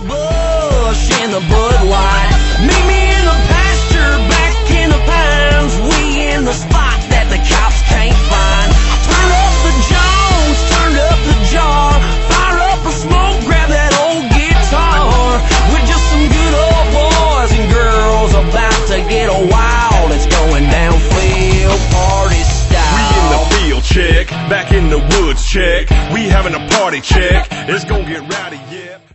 bush and the Bud Light. Meet me in the pasture, back in the pines. We in the spot that the cops can't find. Turn up the Jones, turn up the jar. Fire up a smoke, grab that old guitar. We're just some good old boys and girls about to get a wild. It's going down field party style. We in the field, check. Back in the woods, check. We having a party, check. It's gonna get rowdy, yeah.